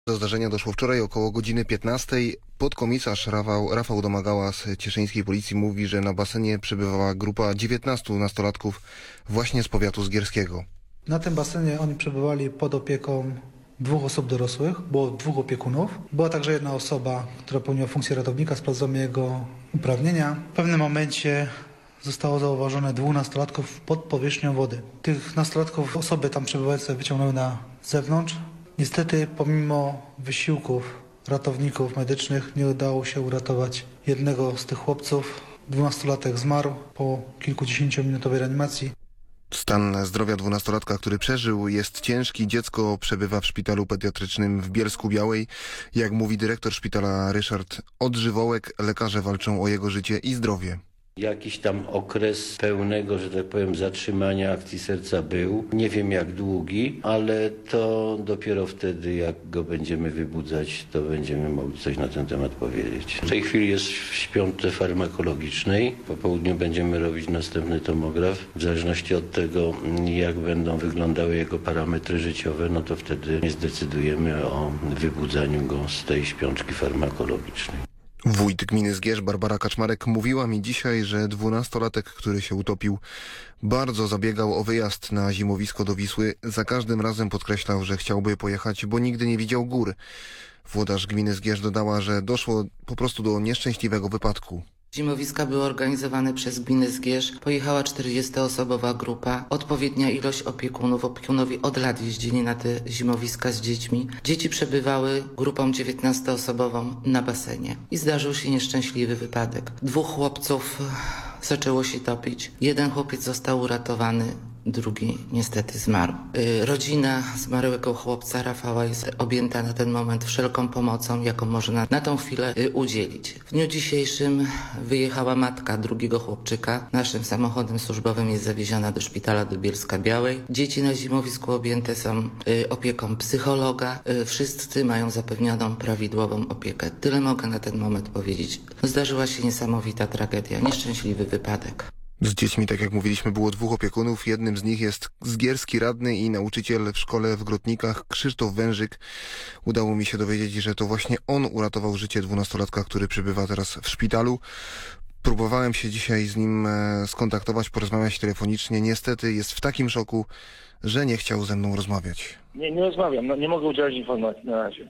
Do zdarzenia doszło wczoraj około godziny 15. Podkomisarz Rafał Domagała z cieszyńskiej policji mówi, że na basenie przebywała grupa 19 nastolatków właśnie z powiatu zgierskiego. Na tym basenie oni przebywali pod opieką 2 osób dorosłych, było 2 opiekunów. Była także jedna osoba, która pełniła funkcję ratownika, sprawdzamy jego uprawnienia. W pewnym momencie zostało zauważone 2 nastolatków pod powierzchnią wody. Tych nastolatków osoby tam przebywające wyciągnęły na zewnątrz. Niestety pomimo wysiłków ratowników medycznych nie udało się uratować jednego z tych chłopców. 12-latek zmarł po kilkudziesięciominutowej reanimacji. Stan zdrowia 12-latka, który przeżył, jest ciężki. Dziecko przebywa w szpitalu pediatrycznym w Bielsku-Białej. Jak mówi dyrektor szpitala Ryszard Odżywołek, lekarze walczą o jego życie i zdrowie. Jakiś tam okres pełnego, że tak powiem, zatrzymania akcji serca był. Nie wiem jak długi, ale to dopiero wtedy, jak go będziemy wybudzać, to będziemy mogli coś na ten temat powiedzieć. W tej chwili jest w śpiące farmakologicznej. Po południu będziemy robić następny tomograf. W zależności od tego, jak będą wyglądały jego parametry życiowe, no to wtedy zdecydujemy o wybudzaniu go z tej śpiączki farmakologicznej. Wójt gminy Zgierz Barbara Kaczmarek mówiła mi dzisiaj, że 12-latek, który się utopił, bardzo zabiegał o wyjazd na zimowisko do Wisły. Za każdym razem podkreślał, że chciałby pojechać, bo nigdy nie widział gór. Włodarz gminy Zgierz dodała, że doszło po prostu do nieszczęśliwego wypadku. Zimowiska były organizowane przez gminę Zgierz. Pojechała 40-osobowa grupa. Odpowiednia ilość opiekunów. Opiekunowie od lat jeździli na te zimowiska z dziećmi. Dzieci przebywały grupą 19-osobową na basenie. I zdarzył się nieszczęśliwy wypadek. 2 chłopców zaczęło się topić. 1 chłopiec został uratowany. Drugi niestety zmarł. Rodzina zmarłego chłopca Rafała jest objęta na ten moment wszelką pomocą, jaką można na tą chwilę udzielić. W dniu dzisiejszym wyjechała matka drugiego chłopczyka. Naszym samochodem służbowym jest zawieziona do szpitala do Bielska-Białej. Dzieci na zimowisku objęte są opieką psychologa. Wszyscy mają zapewnioną prawidłową opiekę. Tyle mogę na ten moment powiedzieć. Zdarzyła się niesamowita tragedia, nieszczęśliwy wypadek. Z dziećmi, tak jak mówiliśmy, było 2 opiekunów. Jednym z nich jest zgierski radny i nauczyciel w szkole w Grotnikach, Krzysztof Wężyk. Udało mi się dowiedzieć, że to właśnie on uratował życie 12-latka, który przebywa teraz w szpitalu. Próbowałem się dzisiaj z nim skontaktować, porozmawiać telefonicznie. Niestety jest w takim szoku, że nie chciał ze mną rozmawiać. Nie rozmawiam, nie mogę udzielić informacji na razie.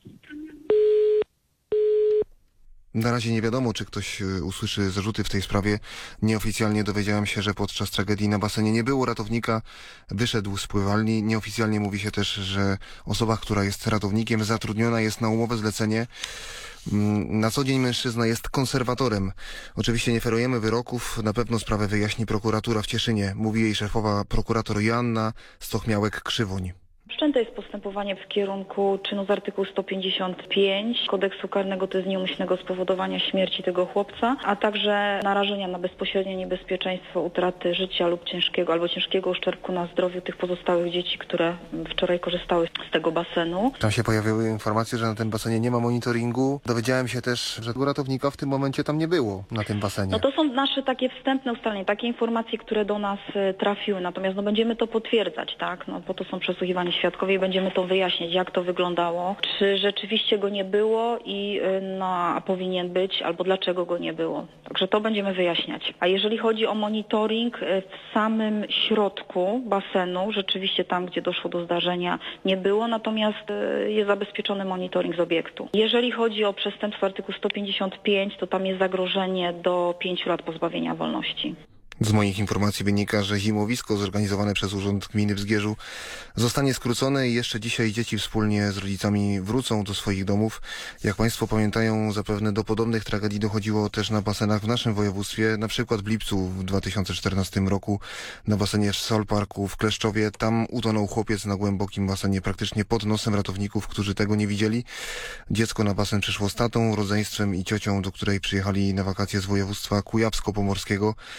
Na razie nie wiadomo, czy ktoś usłyszy zarzuty w tej sprawie. Nieoficjalnie dowiedziałem się, że podczas tragedii na basenie nie było ratownika, wyszedł z pływalni. Nieoficjalnie mówi się też, że osoba, która jest ratownikiem, zatrudniona jest na umowę zlecenie. Na co dzień mężczyzna jest konserwatorem. Oczywiście nie ferujemy wyroków, na pewno sprawę wyjaśni prokuratura w Cieszynie, mówi jej szefowa prokurator Joanna Stochmiałek-Krzywoń. Wszczęte jest postępowanie w kierunku czynu z artykułu 155 Kodeksu Karnego, to jest nieumyślnego spowodowania śmierci tego chłopca, a także narażenia na bezpośrednie niebezpieczeństwo utraty życia lub ciężkiego uszczerbku na zdrowiu tych pozostałych dzieci, które wczoraj korzystały z tego basenu. Tam się pojawiły informacje, że na tym basenie nie ma monitoringu. Dowiedziałem się też, że ratownika w tym momencie tam nie było na tym basenie. No to są nasze takie wstępne ustalenia, takie informacje, które do nas trafiły, natomiast będziemy to potwierdzać, tak? Po to są przesłuchiwani świadkowie i będziemy to wyjaśniać, jak to wyglądało, czy rzeczywiście go nie było a powinien być, albo dlaczego go nie było. Także to będziemy wyjaśniać. A jeżeli chodzi o monitoring w samym środku basenu, rzeczywiście tam, gdzie doszło do zdarzenia, nie było, natomiast jest zabezpieczony monitoring z obiektu. Jeżeli chodzi o przestępstwo artykuł 155, to tam jest zagrożenie do 5 lat pozbawienia wolności. Z moich informacji wynika, że zimowisko zorganizowane przez Urząd Gminy w Zgierzu zostanie skrócone i jeszcze dzisiaj dzieci wspólnie z rodzicami wrócą do swoich domów. Jak Państwo pamiętają, zapewne do podobnych tragedii dochodziło też na basenach w naszym województwie, na przykład w Lipcu w 2014 roku na basenie w Sol Parku w Kleszczowie. Tam utonął chłopiec na głębokim basenie praktycznie pod nosem ratowników, którzy tego nie widzieli. Dziecko na basen przyszło z tatą, rodzeństwem i ciocią, do której przyjechali na wakacje z województwa kujawsko-pomorskiego.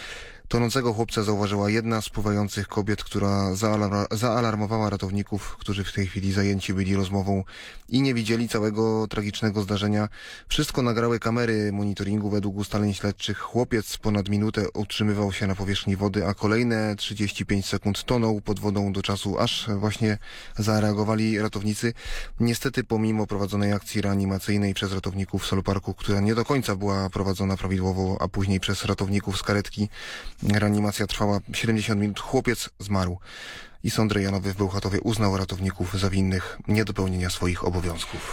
Tonącego chłopca zauważyła jedna z pływających kobiet, która zaalarmowała ratowników, którzy w tej chwili zajęci byli rozmową i nie widzieli całego tragicznego zdarzenia. Wszystko nagrały kamery monitoringu. Według ustaleń śledczych chłopiec ponad minutę utrzymywał się na powierzchni wody, a kolejne 35 sekund tonął pod wodą do czasu, aż właśnie zareagowali ratownicy. Niestety pomimo prowadzonej akcji reanimacyjnej przez ratowników Soloparku, która nie do końca była prowadzona prawidłowo, a później przez ratowników z karetki, reanimacja trwała 70 minut. Chłopiec zmarł i sąd rejonowy w Bełchatowie uznał ratowników za winnych niedopełnienia swoich obowiązków.